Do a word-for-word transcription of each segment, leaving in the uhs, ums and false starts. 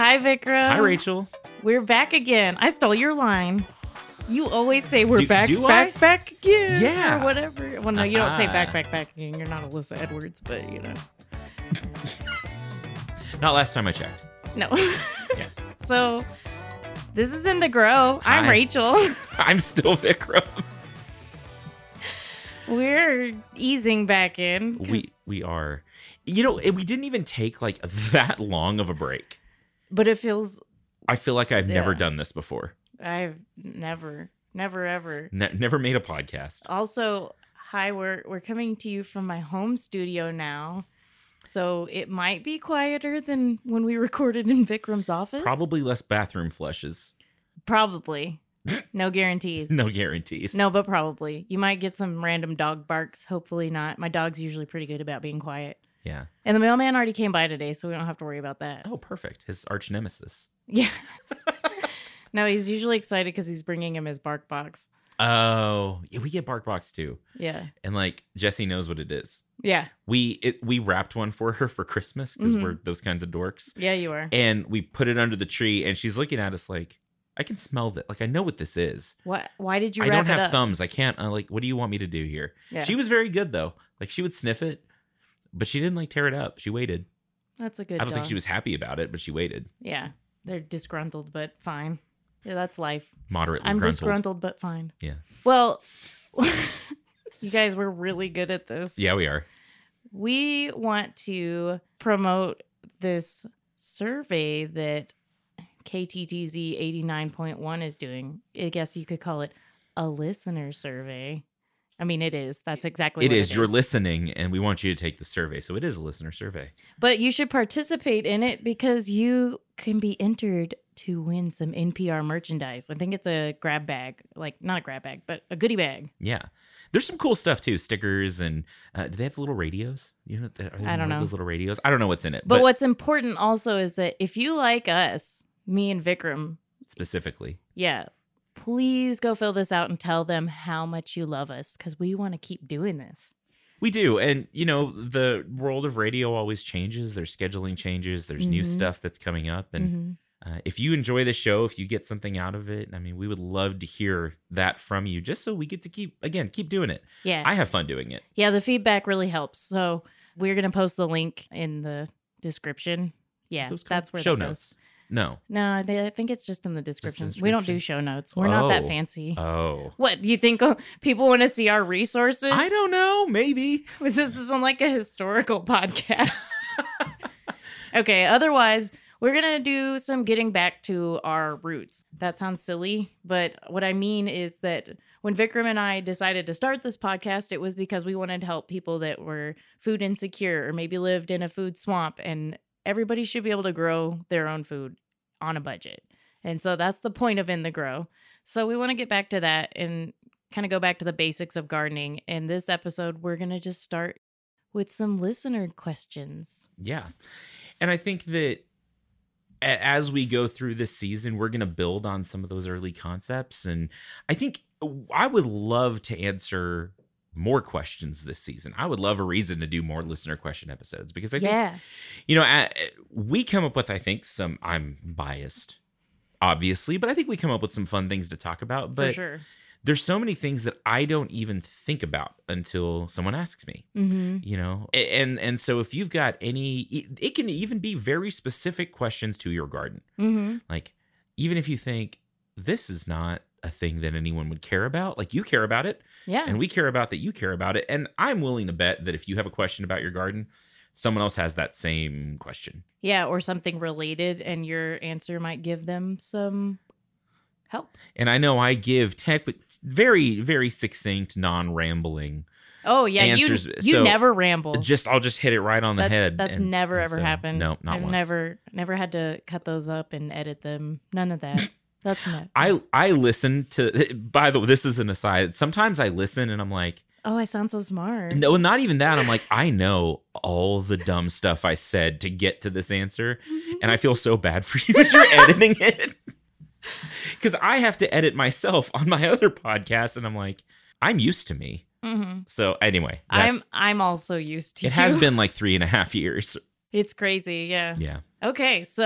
Hi, Vikram. Hi, Rachel. We're back again. I stole your line. You always say we're do, back, do back, I? back again. Yeah. Or whatever. Well, no, you don't say Uh-huh. back, back, back again. You're not Alyssa Edwards, but you know. Not last time I checked. No. Yeah. So, this is In the Grow. I'm Hi. Rachel. I'm still Vikram. We're easing back in. 'cause- We we are. You know, we didn't even take like that long of a break. But it feels, I feel like I've never Yeah. done this before. I've never, never, ever. Ne- never made a podcast. Also, hi, we're we're coming to you from my home studio now. So it might be quieter than when we recorded in Vikram's office. Probably less bathroom flushes. Probably. No guarantees. No guarantees. No, but probably. You might get some random dog barks. Hopefully not. My dog's usually pretty good about being quiet. Yeah. And the mailman already came by today, so we don't have to worry about that. Oh, perfect. His arch nemesis. Yeah. No, he's usually excited because he's bringing him his bark box. Oh, yeah, we get BarkBox too. Yeah. And like Jesse knows what it is. Yeah. We it, we wrapped one for her for Christmas because Mhm. we're those kinds of dorks. Yeah, you are. And we put it under the tree, and she's looking at us like, I can smell that. Like, I know what this is. What? Why did you I wrap don't it have up? thumbs. I can't. Uh, like, what do you want me to do here? Yeah. She was very good though. Like, she would sniff it, but she didn't like tear it up. She waited. That's a good I don't think dog. she was happy about it, but she waited. Yeah. They're disgruntled, but fine. Yeah, that's life. Moderately I'm gruntled. disgruntled, but fine. Yeah. Well, you guys, we're really good at this. Yeah, we are. We want to promote this survey that K T T Z eighty-nine point one is doing. I guess you could call it a listener survey. I mean, it is. That's exactly It what is. it You're is. listening, and we want you to take the survey. So it is a listener survey. But you should participate in it because you can be entered to win some N P R merchandise. I think it's a grab bag, like not a grab bag, but a goodie bag. Yeah. There's some cool stuff too. Stickers and uh, do they have little radios? You know, are they I don't one of know. Those little radios. I don't know what's in it, But, but, what's important also is that if you like us, me and Vikram, specifically, yeah, please go fill this out and tell them how much you love us because we want to keep doing this. we do. And you know, the world of radio always changes. There's scheduling changes. There's new Mhm. stuff that's coming up, and Mhm. Uh, if you enjoy the show, if you get something out of it, I mean, we would love to hear that from you just so we get to keep, again, keep doing it. Yeah. I have fun doing it. Yeah, the feedback really helps. So we're going to post the link in the description. Yeah, Those called that's where show that goes. notes. No. No, I, thi- I think it's just in the description. the We don't do description? show notes. We're not that Oh. fancy. Oh. What, do you think uh, people want to see our resources? I don't know. Maybe. This isn't like a historical podcast. Okay, otherwise, we're going to do some getting back to our roots. That sounds silly, but what I mean is that when Vikram and I decided to start this podcast, it was because we wanted to help people that were food insecure or maybe lived in a food swamp, and everybody should be able to grow their own food on a budget. And so that's the point of In the Grow. So we want to get back to that and kind of go back to the basics of gardening. In this episode, we're going to just start with some listener questions. Yeah. And I think that a- as we go through this season, we're going to build on some of those early concepts. And I think I would love to answer more questions this season. I would love a reason to do more listener question episodes because I think, Yeah. you know, uh, we come up with, I think, some, I'm biased, obviously, but I think we come up with some fun things to talk about. But For sure. there's so many things that I don't even think about until someone asks me. Mm-hmm. You know, A- and and so if you've got any, it it can even be very specific questions to your garden. Mm-hmm. Like, even if you think this is not a thing that anyone would care about, like you care about it, Yeah. and we care about that you care about it. And I'm willing to bet that if you have a question about your garden, someone else has that same question. yeah, or something related, and your answer might give them some help. And I know I give tech, but very, very succinct, non-rambling. Oh, yeah. Answers- You, you so, never ramble. Just I'll just hit it right on the That- head. That's and- never and ever so- happened. No, not I've once. never never had to cut those up and edit them. None of that. That's not. I I listen to. By the way, this is an aside. Sometimes I listen and I'm like, Oh, I sound so smart. no, not even that. I'm like, I know all the dumb stuff I said to get to this answer, and I feel so bad for you as you're editing it because I have to edit myself on my other podcast, and I'm like, I'm used to me. Mm-hmm. So anyway, I'm that's, I'm also used to it has you. been like three and a half years. It's crazy. Yeah. Yeah. Okay, so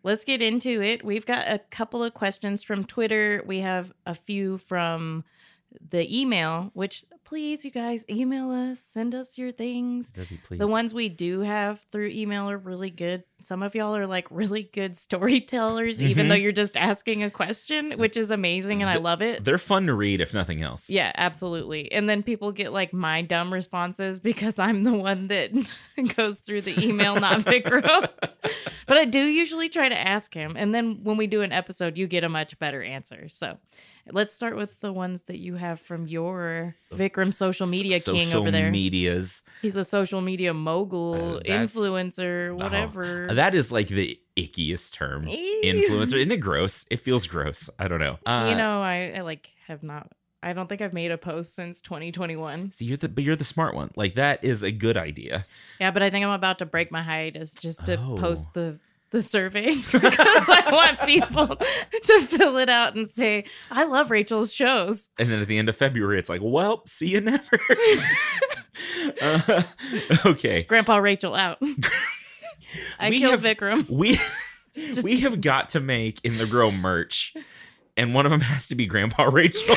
let's get into it. We've got a couple of questions from Twitter. We have a few from the email, which please, you guys, email us, send us your things. Really, please. The ones we do have through email are really good. Some of y'all are like really good storytellers, mm-hmm. even though you're just asking a question, which is amazing, and I love it. They're fun to read, if nothing else. Yeah, absolutely. And then people get like my dumb responses because I'm the one that goes through the email, not Vikram. But I do usually try to ask him. And then when we do an episode, you get a much better answer. So let's start with the ones that you have from your Vikram social media social king over there. Medias. He's a social media mogul, uh, influencer, whatever. Oh, that is like the ickiest term. Influencer. Isn't it gross? It feels gross. I don't know. Uh, you know, I, I like have not. I don't think I've made a post since twenty twenty-one. See, you're the but you're the smart one. Like that is a good idea. Yeah, but I think I'm about to break my hiatus just to oh. post the the survey because I want people to fill it out and say, I love Rachel's shows. And then at the end of February, it's like, well, see you never. uh, okay. Grandpa Rachel out. I we killed have, Vikram. We, Just we have got to make in the Grow merch, and one of them has to be Grandpa Rachel.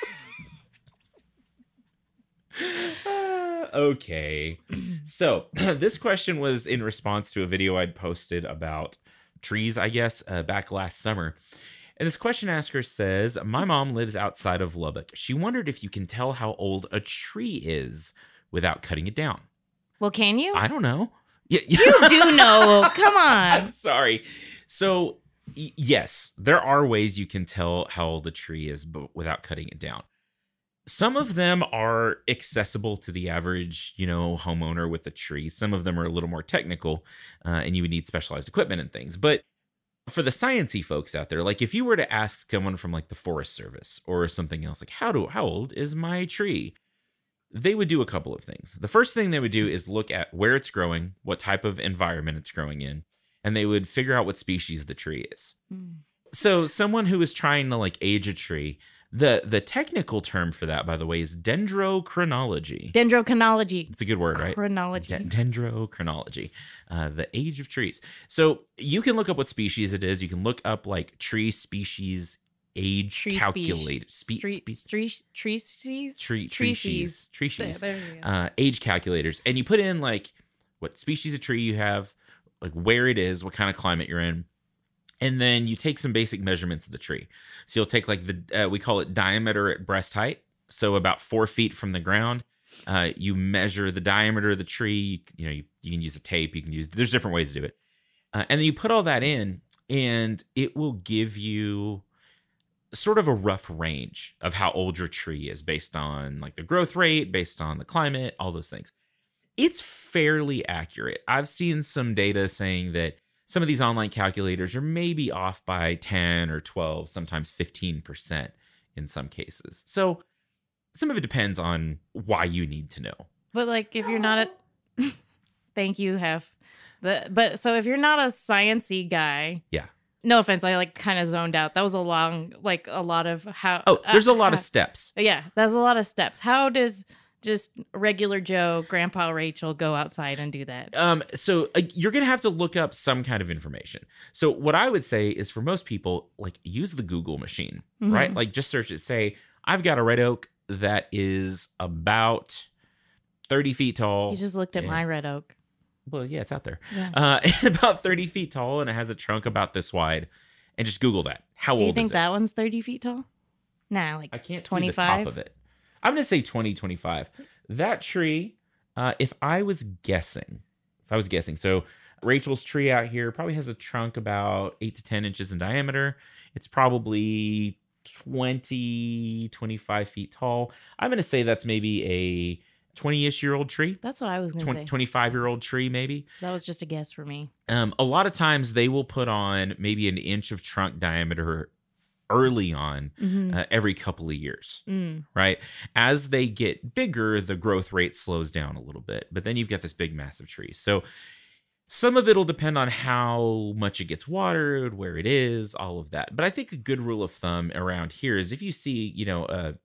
Okay. So this question was in response to a video I'd posted about trees, I guess, uh, back last summer. And this question asker says, my mom lives outside of Lubbock. She wondered if you can tell how old a tree is without cutting it down. Well, can you? I don't know. Y- you do know. Come on. I'm sorry. So y- yes, there are ways you can tell how old a tree is but without cutting it down. Some of them are accessible to the average, you know, homeowner with a tree. Some of them are a little more technical, uh, and you would need specialized equipment and things. But for the sciencey folks out there, like if you were to ask someone from like the Forest Service or something else, like how do how old is my tree? They would do a couple of things. The first thing they would do is look at where it's growing, what type of environment it's growing in, and they would figure out what species the tree is. Mm. So someone who is trying to like age a tree. The the technical term for that, by the way, is dendrochronology. Dendrochronology. It's a good word, right? Chronology. D- dendrochronology. Uh, the age of trees. So you can look up what species it is. You can look up like tree species age tree calculated. Spe- spe- spe- tree trees? Tree trees. Trees. There, there you go. Uh, age calculators. And you put in like what species of tree you have, like where it is, what kind of climate you're in. And then you take some basic measurements of the tree. So you'll take like the, uh, we call it diameter at breast height. So about four feet from the ground, uh, you measure the diameter of the tree. You know, you, you can use a tape, you can use, there's different ways to do it. Uh, and then you put all that in and it will give you sort of a rough range of how old your tree is based on like the growth rate, based on the climate, all those things. It's fairly accurate. I've seen some data saying that some of these online calculators are maybe off by ten or twelve, sometimes fifteen percent in some cases. So some of it depends on why you need to know. But like if you're not a thank you, Hef. The but so if you're not a sciencey guy. Yeah. No offense, I like kind of zoned out. That was a long like a lot of how Oh, there's uh, a lot how, of steps. Yeah, that's a lot of steps. How does just regular Joe, Grandpa Rachel, go outside and do that? Um, so uh, you're going to have to look up some kind of information. So what I would say is for most people, like use the Google machine, mm-hmm. right? Like just search it. Say, I've got a red oak that is about thirty feet tall. You just looked at and, my red oak. Well, yeah, it's out there. Yeah. Uh, about thirty feet tall and it has a trunk about this wide. And just Google that. How do old is it? Do you think that one's thirty feet tall? Nah, like I can't twenty-five? see the top of it. I'm going to say twenty, twenty-five. That tree, uh, if I was guessing, if I was guessing, so Rachel's tree out here probably has a trunk about eight to ten inches in diameter. It's probably twenty, twenty-five feet tall. I'm going to say that's maybe a twenty-ish year old tree. That's what I was going to say. twenty-five year old tree, maybe. That was just a guess for me. Um, a lot of times they will put on maybe an inch of trunk diameter early on, mm-hmm. uh, every couple of years, mm. right? As they get bigger, the growth rate slows down a little bit, but then you've got this big, massive tree. So some of it will depend on how much it gets watered, where it is, all of that. But I think a good rule of thumb around here is if you see, you know, a,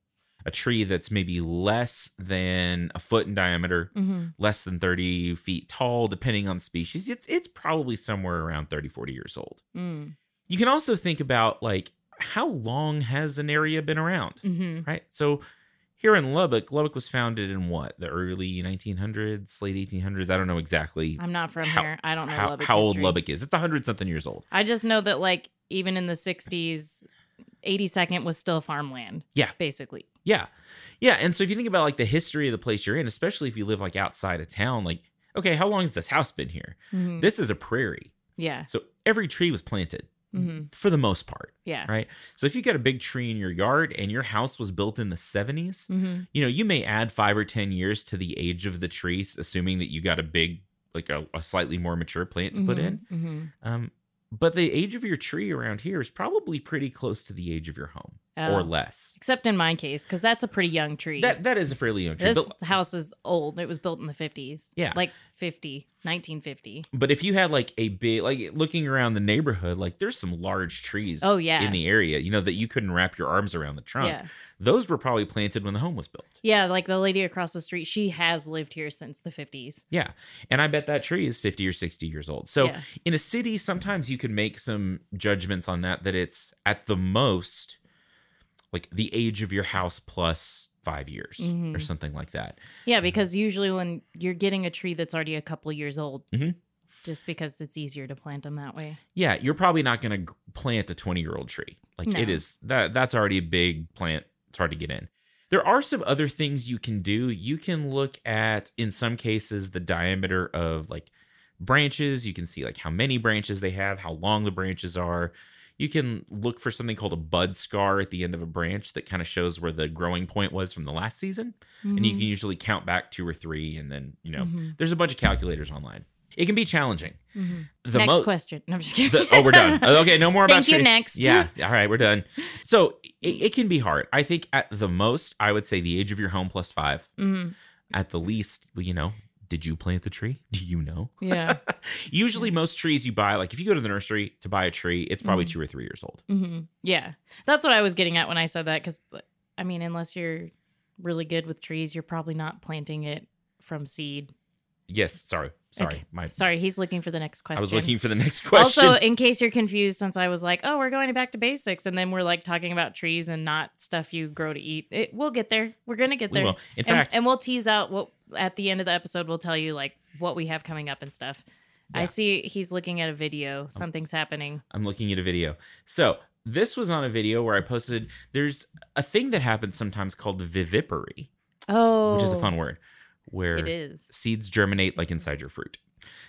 a tree that's maybe less than a foot in diameter, Mm-hmm. less than thirty feet tall, depending on the species, it's it's probably somewhere around thirty, forty years old. Mm. You can also think about like how long has an area been around, Mm-hmm. right? So here in Lubbock, Lubbock was founded in what, the early nineteen hundreds, late eighteen hundreds? I don't know exactly I'm not from how, here. I don't know how, Lubbock how old history. Lubbock is. It's one hundred something years old. I just know that like even in the sixties, eighty-second was still farmland. Yeah. Basically. Yeah. Yeah. And so if you think about like the history of the place you're in, especially if you live like outside of town, like, okay, how long has this house been here? Mm-hmm. This is a prairie. Yeah. So every tree was planted Mm-hmm. for the most part. Yeah. Right. So if you got a big tree in your yard and your house was built in the seventies, Mm-hmm. you know, you may add five or ten years to the age of the tree, assuming that you got a big, like a, a slightly more mature plant to put in. Mm-hmm. Um, but the age of your tree around here is probably pretty close to the age of your home or Oh. less. Except in my case, because that's a pretty young tree. That That is a fairly young tree. this But, house is old. It was built in the fifties. Yeah. Like fifty, nineteen fifty. but if you had like a big, like looking around the neighborhood, like there's some large trees Oh, yeah. in the area, you know, that you couldn't wrap your arms around the trunk. Yeah. Those were probably planted when the home was built. Yeah, like the lady across the street, she has lived here since the fifties. Yeah. And I bet that tree is fifty or sixty years old. So Yeah. in a city, sometimes you can make some judgments on that, that it's at the most like the age of your house plus five years Mhm. or something like that. Yeah, because usually when you're getting a tree that's already a couple years old, Mhm. just because it's easier to plant them that way. Yeah. You're probably not going to plant a twenty year old tree. Like No. it is that that's already a big plant. It's hard to get in. There are some other things you can do. You can look at, in some cases, the diameter of like branches. You can see like how many branches they have, how long the branches are. You can look for something called a bud scar at the end of a branch that kind of shows where the growing point was from the last season. And you can usually count back two or three. And then, you know, Mhm. there's a bunch of calculators online. It can be challenging. Mhm. The Next mo- question. No, I'm just kidding. the- oh, we're done. Okay, no more about Thank you, trees. next. Yeah, all right, we're done. So it, it can be hard. I think at the most, I would say the age of your home plus five. Mhm. At the least, well, you know, did you plant the tree? Do you know? Yeah. Usually, most trees you buy, like if you go to the nursery to buy a tree, it's probably Mhm. two or three years old. hmm Yeah. That's what I was getting at when I said that. Because, I mean, unless you're really good with trees, you're probably not planting it from seed. Yes, sorry, sorry, Okay. my. Sorry, he's looking for the next question. I was looking for the next question. Also, in case you're confused, since I was like, "Oh, we're going back to basics," and then we're like talking about trees and not stuff you grow to eat. It, we'll get there. We're gonna get we there. will. In and, fact, and we'll tease out what at the end of the episode. We'll tell you like what we have coming up and stuff. Yeah. I see he's looking at a video. Something's happening. I'm looking at a video. So this was on a video where I posted. There's a thing that happens sometimes called viviparity, Oh, which is a fun word, where It is. seeds germinate like inside your fruit.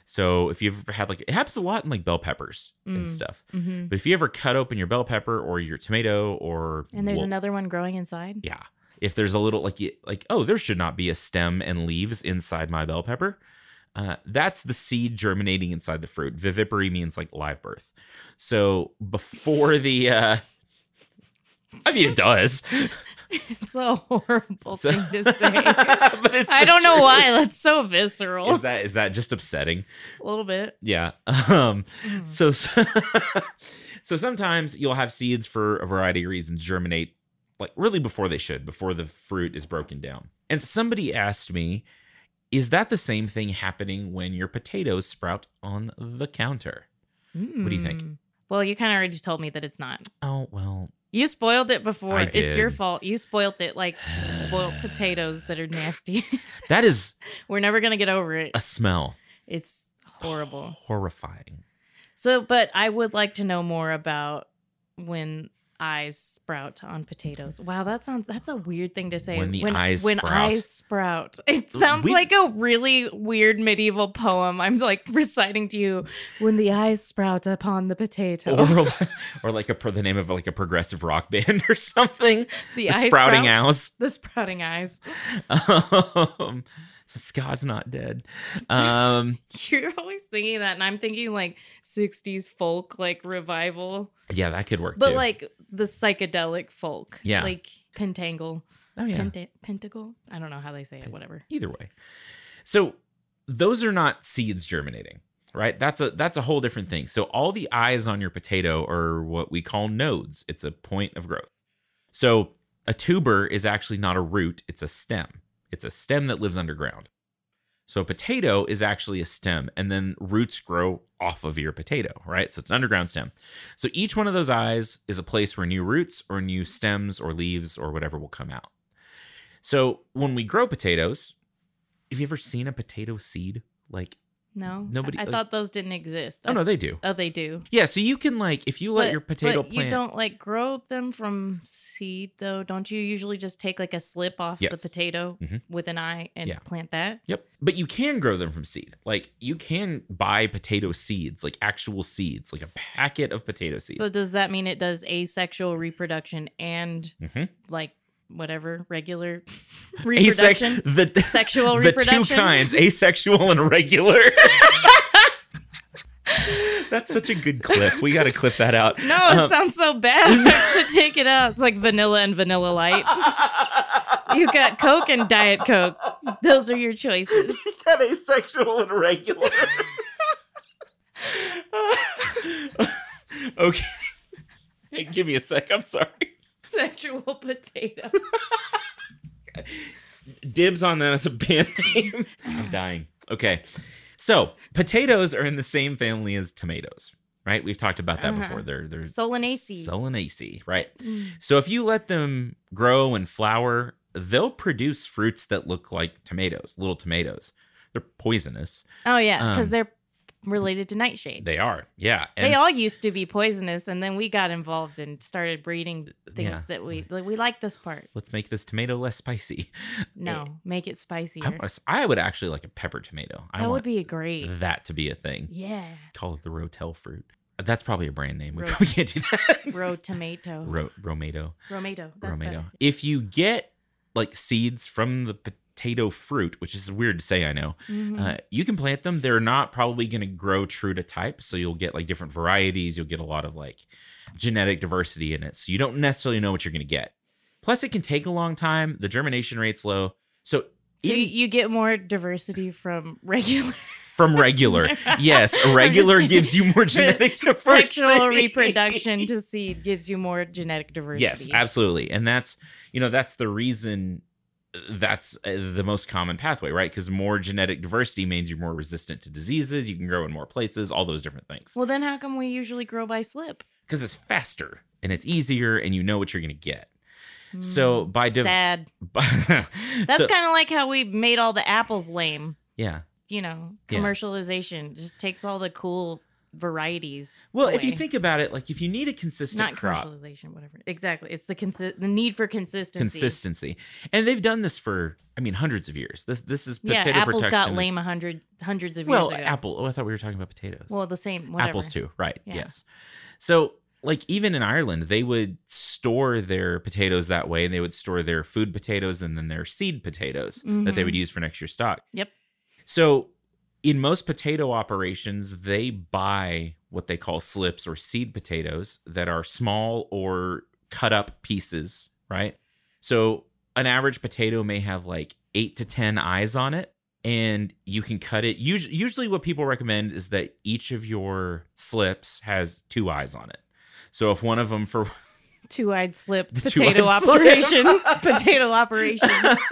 So if you've ever had like, it happens a lot in like bell peppers and Mm. stuff. hmm But if you ever cut open your bell pepper or your tomato or And there's well, another one growing inside. yeah, if there's a little like you- like oh, there should not be a stem and leaves inside my bell pepper. Uh, that's the seed germinating inside the fruit. Vivipary means like live birth. So before the, uh, I mean, it does. It's a horrible So- thing to say. But it's I the don't know truth. why. That's so visceral. Is that is that just upsetting? a little bit. Yeah. Um, Mm. so, so sometimes you'll have seeds for a variety of reasons germinate like really before they should, before the fruit is broken down. And somebody asked me, is that the same thing happening when your potatoes sprout on the counter? What do you think? Mm. Well, you kind of already told me that it's not. Oh, well, You spoiled it before. I It's your did. fault. You spoilt it like spoiled potatoes that are nasty. that is We're never going to get over it. a smell. It's horrible. Horrifying. So, but I would like to know more about when eyes sprout on potatoes. Wow, that sounds that's a weird thing to say. When the eyes when sprout. eyes sprout. It sounds We've- like a really weird medieval poem. I'm like reciting to you when the eyes sprout upon the potato. Or, or like a pro- the name of like a progressive rock band or something. the The eye sprouting sprouts. owls. The sprouting eyes. Um, Scott's not dead. Um, You're always thinking that, and I'm thinking like sixties folk, like revival, yeah, that could work but too. like the psychedelic folk, Yeah. like Pentangle, oh yeah, Penta- Pentacle. I don't know how they say it. Whatever. either way. So those are not seeds germinating, right? That's a that's a whole different thing. So all the eyes on your potato are what we call nodes. It's a point of growth. So a tuber is actually not a root, it's a stem. It's a stem that lives underground. So a potato is actually a stem, and then roots grow off of your potato, right? So it's an underground stem. So each one of those eyes is a place where new roots or new stems or leaves or whatever will come out. So when we grow potatoes, have you ever seen a potato seed? Like, No, Nobody- I, I like- thought those didn't exist. oh no, they do. Oh, they do. Yeah, so you can like, if you let But- your potato but plant. you don't like grow them from seed though, don't you? Usually just take like a slip off Yes. the potato Mhm. with an eye and Yeah. plant that. Yep. But you can grow them from seed. Like you can buy potato seeds, like actual seeds, like a packet of potato seeds. So does that mean it does asexual reproduction and hmm like whatever regular Asex- reproduction? the Sexual the reproduction? two kinds, asexual and regular. That's such a good clip. We got to clip that out. No, it Um, sounds so bad. I should take it out. It's like vanilla and vanilla light. You got Coke and Diet Coke. Those are your choices. got asexual and regular. Okay. Hey, give me a sec. I'm sorry. Sexual potato. Dibs on that as a band name. I'm dying. Okay. So potatoes are in the same family as tomatoes, right? We've talked about that Uh-huh. before. They're they're Solanaceae. Solanaceae, right? Mm. So if you let them grow and flower, they'll produce fruits that look like tomatoes, little tomatoes. They're poisonous. Oh yeah, because Um, they're related to nightshade. They are, yeah. They And all s- used to be poisonous, and then we got involved and started breeding things Yeah. that we like, we like this part. Let's make this tomato less spicy. No, make it spicier. I, want a s- I would actually like a pepper tomato. I that want would be great. that to be a thing. Yeah, Call it the Rotel fruit. That's probably a brand name. We Ro- probably can't do that. Ro tomato. Ro- Romato. Romato. That's Romato. better. If you get like seeds from the potato fruit, which is weird to say, I know, Mhm. uh, you can plant them. They're not probably going to grow true to type. So you'll get like different varieties. You'll get a lot of like genetic diversity in it. So you don't necessarily know what you're going to get. Plus, it can take a long time. The germination rate's low. So, So in- you, you get more diversity from regular from regular, yes, a regular kidding. gives you more genetic diversity. sexual reproduction to seed gives you more genetic diversity. Yes, absolutely. And that's, you know, that's the reason that's uh, the most common pathway, right? Because more genetic diversity means you're more resistant to diseases. You can grow in more places, all those different things. Well, then how come we usually grow by slip? Because it's faster and it's easier and you know what you're going to get. So Hmm, by div- sad. That's That's kind of like how we made all the apples lame. yeah. You know, Yeah. commercialization just takes all the cool varieties. Well, if you away. think about it, like if you need a consistent not crop, commercialization, whatever. Exactly, it's the consi- the need for consistency. consistency, and they've done this for, I mean, hundreds of years. This this is Yeah, potato apples got protection lame is- a hundred hundreds of well, years ago. apple. Oh, I thought we were talking about potatoes. Well, the same. Whatever. apples too, right? Yeah. Yes. So, like even in Ireland, they would store their potatoes that way, and they would store their food potatoes and then their seed potatoes that they Mhm. would use for next year's stock. Yep. So, in most potato operations, they buy what they call slips or seed potatoes that are small or cut up pieces, right? So, an average potato may have like eight to ten eyes on it, and you can cut it. Usually, usually what people recommend is that each of your slips has two eyes on it. So, if one of them for Two-eyed slip The potato two-eyed slip. operation. Potato operation.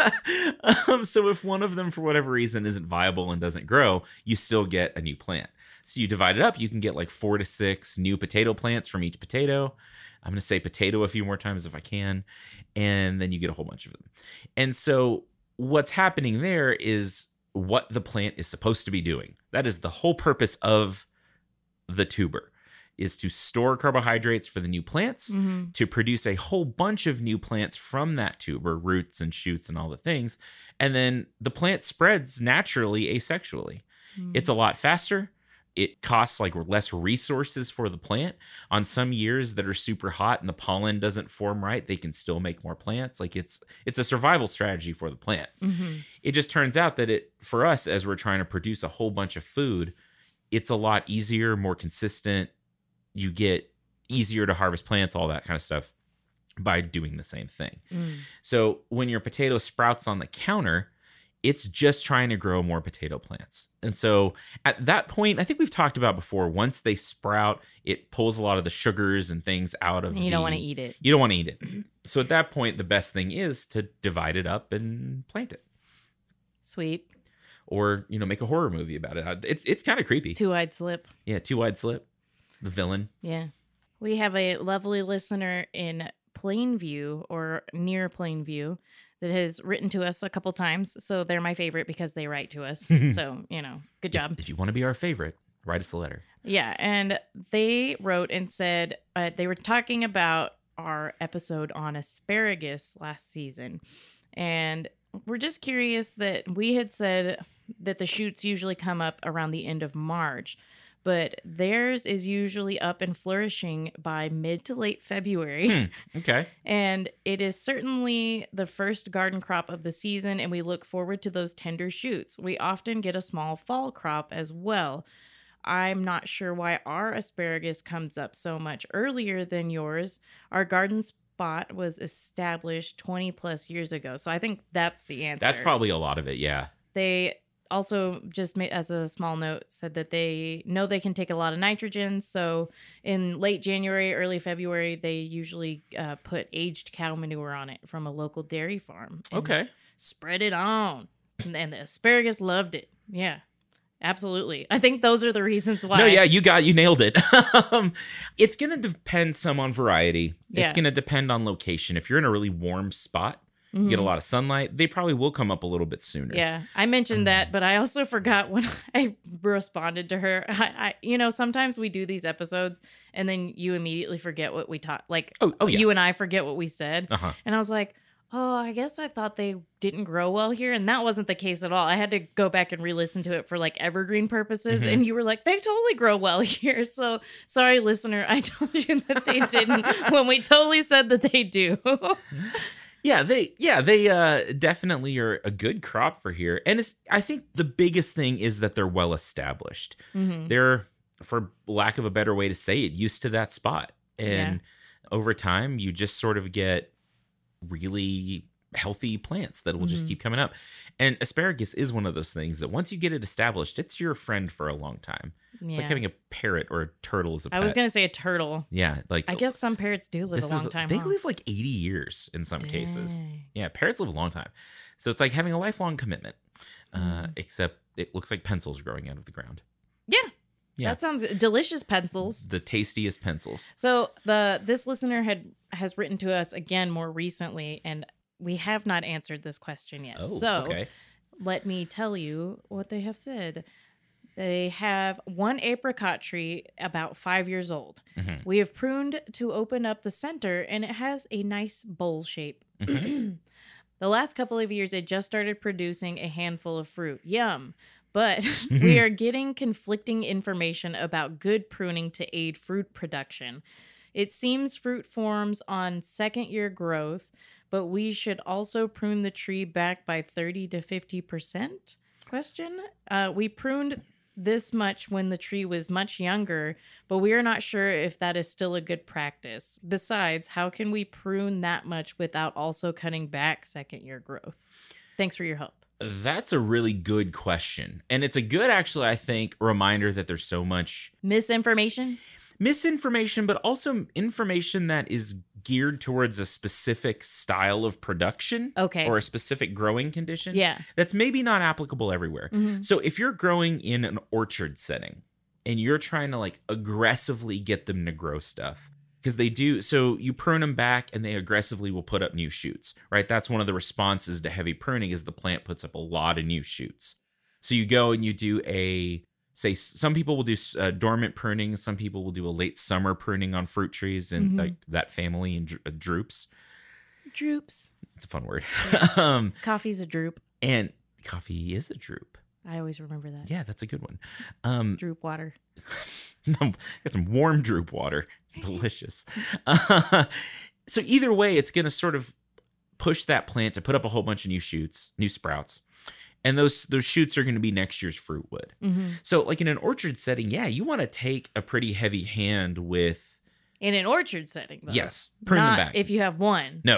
um, so if one of them for whatever reason isn't viable and doesn't grow, you still get a new plant. So you divide it up, you can get like four to six new potato plants from each potato. I'm going to say potato a few more times if I can, and then you get a whole bunch of them. And so what's happening there is what the plant is supposed to be doing. That is the whole purpose of the tuber, is to store carbohydrates for the new plants, Mhm. to produce a whole bunch of new plants from that tuber, roots and shoots and all the things. And then the plant spreads naturally asexually. Mm. It's a lot faster. It costs like less resources for the plant. On some years that are super hot and the pollen doesn't form right, they can still make more plants. Like it's it's a survival strategy for the plant. Mhm. It just turns out that it for us, as we're trying to produce a whole bunch of food, it's a lot easier, more consistent. You get easier to harvest plants, all that kind of stuff by doing the same thing. Mm. So when your potato sprouts on the counter, it's just trying to grow more potato plants. And so at that point, I think we've talked about before, once they sprout, it pulls a lot of the sugars and things out of You the, don't want to eat it. You don't want to eat it. So at that point, the best thing is to divide it up and plant it. Sweet. Or, you know, make a horror movie about it. It's it's kind of creepy. Two-eyed slip. Yeah, two-eyed slip. The villain. Yeah. We have a lovely listener in Plainview or near Plainview that has written to us a couple times. So they're my favorite because they write to us. So, you know, good job. If, if you want to be our favorite, write us a letter. Yeah. And they wrote and said uh, they were talking about our episode on asparagus last season. And we're just curious that we had said that the shoots usually come up around the end of March, but theirs is usually up and flourishing by mid to late February. Hmm, okay. And it is certainly the first garden crop of the season, and we look forward to those tender shoots. We often get a small fall crop as well. I'm not sure why our asparagus comes up so much earlier than yours. Our garden spot was established twenty plus years ago. So I think that's the answer. That's probably a lot of it, yeah. They also, just made, as a small note, said that they know they can take a lot of nitrogen. So in late January, early February, they usually uh, put aged cow manure on it from a local dairy farm. Okay. Spread it on. And the asparagus loved it. Yeah. Absolutely. I think those are the reasons why. No, yeah, you got, you nailed it. um, it's going to depend some on variety. Yeah. It's going to depend on location. If you're in a really warm spot, Mm-hmm. you get a lot of sunlight, they probably will come up a little bit sooner. Yeah, I mentioned that, but I also forgot when I responded to her. I, I you know, sometimes we do these episodes and then you immediately forget what we taught. Like, Oh, oh yeah. you and I forget what we said. Uh-huh. And I was like, oh, I guess I thought they didn't grow well here. And that wasn't the case at all. I had to go back and re-listen to it for like evergreen purposes. Mhm. And you were like, they totally grow well here. So sorry, listener. I told you that they didn't when we totally said that they do. Yeah, they yeah, they uh definitely are a good crop for here. And it's I think the biggest thing is that they're well established. Mm-hmm. They're, for lack of a better way to say it, used to that spot. And over time you just sort of get really healthy plants that will just Mhm. keep coming up. And asparagus is one of those things that once you get it established, it's your friend for a long time. It's Yeah. like having a parrot or a turtle as a pet. I was going to say a turtle. Yeah, like I guess some parrots do live this a long is time. they huh? live like eighty years in some cases. Dang. Yeah, parrots live a long time. So it's like having a lifelong commitment. Uh, Mhm. except it looks like pencils growing out of the ground. Yeah. Yeah. That sounds delicious pencils. The tastiest pencils. So the this listener had has written to us again more recently, and we have not answered this question yet. Oh, so okay. let me tell you what they have said. They have one apricot tree about five years old. Mhm. We have pruned to open up the center, and it has a nice bowl shape. Mhm. The last couple of years, it just started producing a handful of fruit. Yum. But we are getting conflicting information about good pruning to aid fruit production. It seems fruit forms on second year growth, but we should also prune the tree back by thirty to fifty percent? Question. Uh, we pruned this much when the tree was much younger, but we are not sure if that is still a good practice. Besides, how can we prune that much without also cutting back second year growth? Thanks for your help. That's a really good question. And it's a good, actually, I think, reminder that there's so much Misinformation? misinformation, but also information that is geared towards a specific style of production. Okay. Or a specific growing condition. Yeah. That's maybe not applicable everywhere. Mhm. So if you're growing in an orchard setting and you're trying to like aggressively get them to grow stuff, because they do, so you prune them back and they aggressively will put up new shoots, right? That's one of the responses to heavy pruning is the plant puts up a lot of new shoots. So you go and you do a, say, some people will do uh, dormant pruning. Some people will do a late summer pruning on fruit trees and Mhm. like that family and uh, droops. Droops. It's a fun word. um, Coffee's a droop. and coffee is a droop. I always remember that. Yeah, that's a good one. Um, Droop water. got some warm droop water. Delicious. Uh, so either way, it's going to sort of push that plant to put up a whole bunch of new shoots, new sprouts. And those those shoots are going to be next year's fruit wood. Mm-hmm. So like in an orchard setting, yeah, you want to take a pretty heavy hand with, In an orchard setting, though. yes, prune them Not back. if you have one. no,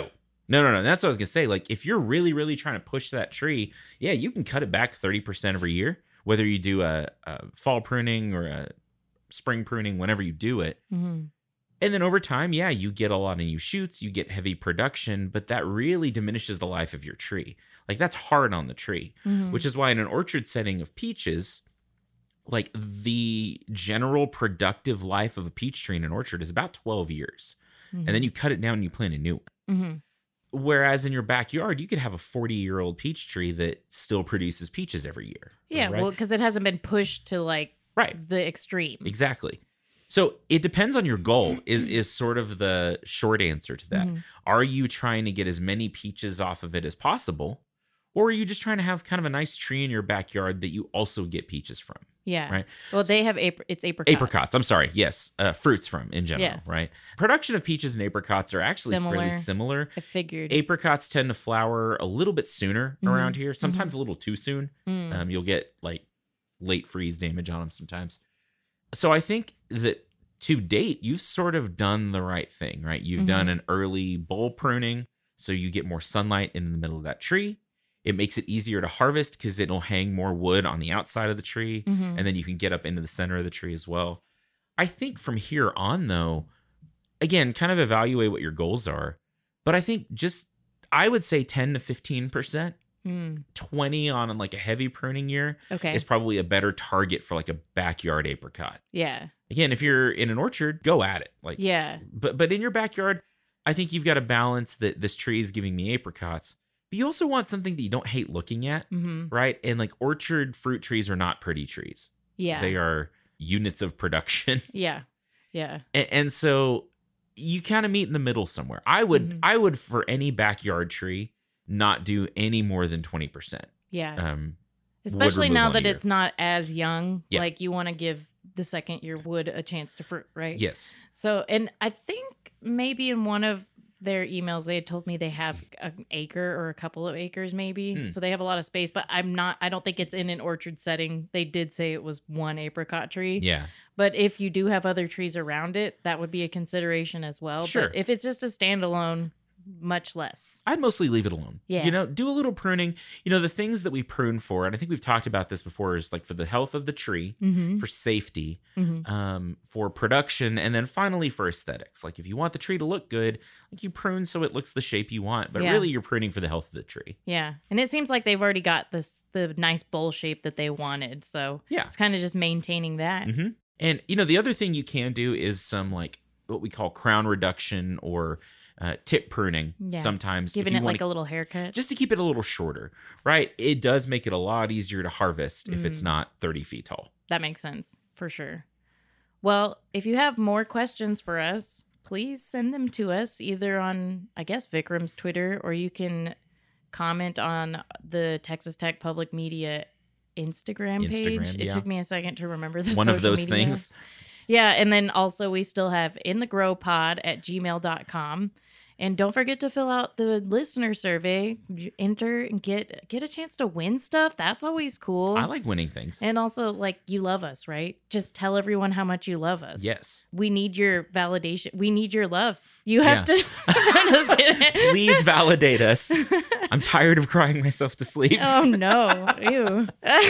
No, no, no. That's what I was going to say. Like, if you're really, really trying to push that tree, yeah, you can cut it back thirty percent every year, whether you do a, a fall pruning or a spring pruning, whenever you do it. Mm-hmm. And then over time, yeah, you get a lot of new shoots, you get heavy production, but that really diminishes the life of your tree. Like, that's hard on the tree, Mm-hmm. which is why in an orchard setting of peaches, like the general productive life of a peach tree in an orchard is about twelve years. Mm-hmm. And then you cut it down and you plant a new one. Mm-hmm. Whereas in your backyard, you could have a forty-year-old peach tree that still produces peaches every year. Yeah, right? well, because it hasn't been pushed to like Right. the extreme. Exactly. So it depends on your goal is is sort of the short answer to that. Mhm. Are you trying to get as many peaches off of it as possible? Or are you just trying to have kind of a nice tree in your backyard that you also get peaches from? Yeah. Right. Well, they have apr- it's apricot. Apricots. I'm sorry. Yes. Uh, fruits from in general. Yeah. Right. Production of peaches and apricots are actually Similar. fairly similar. I figured. Apricots tend to flower a little bit sooner Mhm. around here, sometimes a little too soon. Mm. Um, you'll get like late freeze damage on them sometimes. So I think that to date, you've sort of done the right thing, right? You've Mhm. done an early bulb pruning, so you get more sunlight in the middle of that tree. It makes it easier to harvest because it'll hang more wood on the outside of the tree, Mhm. and then you can get up into the center of the tree as well. I think from here on, though, again, kind of evaluate what your goals are. But I think just, I would say ten to fifteen percent. Mm. twenty on like a heavy pruning year Okay. is probably a better target for like a backyard apricot. Yeah. Again, if you're in an orchard, go at it. Like, Yeah. but but in your backyard, I think you've got to balance that this tree is giving me apricots, but you also want something that you don't hate looking at, Mm-hmm. right? And like orchard fruit trees are not pretty trees. Yeah. They are units of production. Yeah. Yeah. and, and so you kind of meet in the middle somewhere. I would Mhm. I would for any backyard tree not do any more than twenty percent. Yeah. Um Especially remove now one a that year. it's not as young. Yeah. Like you want to give the second year wood a chance to fruit, right? yes. So, and I think maybe in one of their emails, they had told me they have an acre or a couple of acres, maybe. Hmm. So they have a lot of space, but I'm not, I don't think it's in an orchard setting. They did say it was one apricot tree. Yeah. But if you do have other trees around it, that would be a consideration as well. Sure. But if it's just a standalone, much less. I'd mostly leave it alone. Yeah. You know, do a little pruning. You know, the things that we prune for, and I think we've talked about this before, is like for the health of the tree, Mm-hmm. for safety, Mm-hmm. um, for production, and then finally for aesthetics. Like if you want the tree to look good, like you prune so it looks the shape you want, but Yeah. really you're pruning for the health of the tree. Yeah. And it seems like they've already got this, the nice bowl shape that they wanted. So Yeah. it's kind of just maintaining that. Mm-hmm. And, you know, the other thing you can do is some like what we call crown reduction or uh, tip pruning. Yeah. Sometimes if Giving you it wanna- like a little haircut. just to keep it a little shorter, right? It does make it a lot easier to harvest if it's Mm. not thirty feet tall. That makes sense for sure. Well, if you have more questions for us, please send them to us either on, I guess, Vikram's Twitter, or you can comment on the Texas Tech Public Media Instagram page. Instagram, It yeah. took me a second to remember the One of social those media. things. Yeah, and then also we still have in the grow pod at gmail dot com. And don't forget to fill out the listener survey. J- Enter and get get a chance to win stuff. That's always cool. I like winning things. And also, like, you love us, right? Just tell everyone how much you love us. Yes. We need your validation. We need your love. You have Yeah. to. I'm just kidding. Please validate us. I'm tired of crying myself to sleep. Oh no. Ew.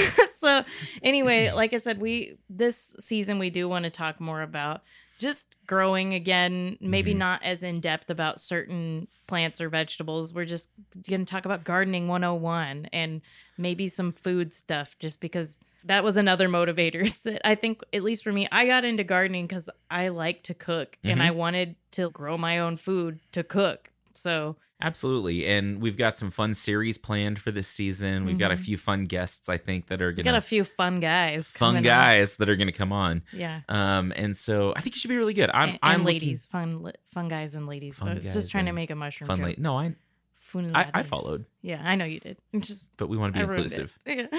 So anyway, like I said, we this season we do want to talk more about just growing again, maybe Mhm. not as in depth about certain plants or vegetables. We're just going to talk about gardening one oh one and maybe some food stuff, just because that was another motivator that I think, at least for me, I got into gardening because I like to cook and Mhm. I wanted to grow my own food to cook. So Absolutely. And we've got some fun series planned for this season. We've got a Mhm. few fun guests, I think, that are we going got a to few fun guys. fun coming guys that are going to come on. on. Yeah. Um, and so I think it should be really good. I'm, and, I'm and looking- ladies, fun, li- fun guys and ladies. Fun I was guys just trying to and make a mushroom fun joke. late. No, I, Fun I, I ladies. followed, Yeah, I know you did. It Just but we want to I be ruined inclusive. it.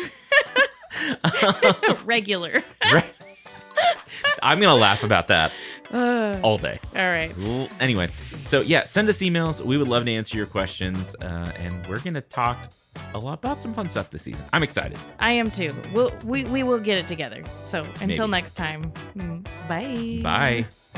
Yeah. Regular. Right. I'm going to laugh about that Uh, all day. all right. Well, anyway, so yeah, send us emails. We would love to answer your questions. Uh, and we're going to talk a lot about some fun stuff this season. I'm excited. I am too. We'll, we we will get it together. So until Maybe. next time, mm, bye. Bye.